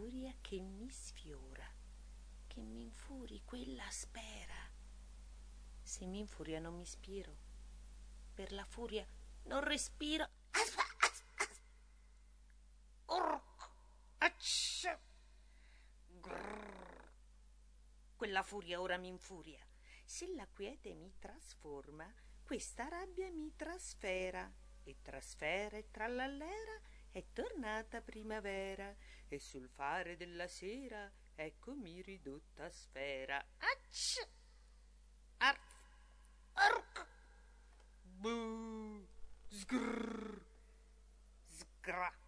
furia che mi sfiora, che mi infuri quella spera. Se mi infuria non mi ispiro, per la furia non respiro. Urco, accia, grrr. Quella furia ora mi infuria. Se la quiete mi trasforma, questa rabbia mi trasfera, e trasfera e trallallera, è tornata primavera, e sul fare della sera eccomi ridotta sfera. Accia, arf, urco, bu, sgrrr, sgra.